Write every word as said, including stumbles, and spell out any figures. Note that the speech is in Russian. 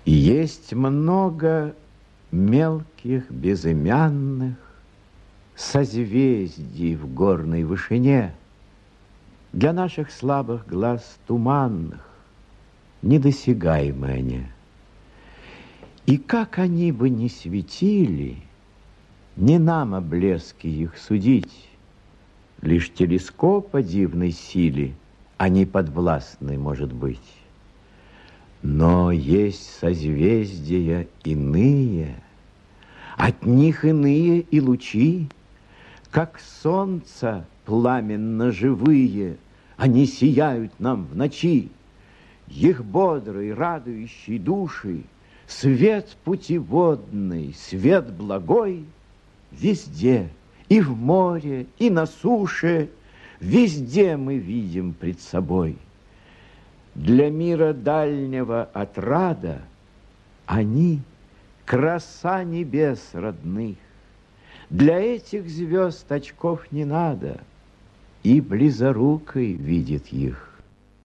И есть много мелких, безымянных созвездий в горной вышине, для наших слабых глаз туманных, недосягаемы они. И как они бы ни светили, не нам о блеске их судить, лишь телескоп о дивной силе они подвластны, может быть. Но есть созвездия иные, от них иные и лучи, как солнца пламенно живые, они сияют нам в ночи. Их бодрый, радующий души, свет путеводный, свет благой, везде, и в море, и на суше, везде мы видим пред собой. Для мира дальнего отрада они краса небес родных. Для этих звезд очков не надо, и близорукой видит их.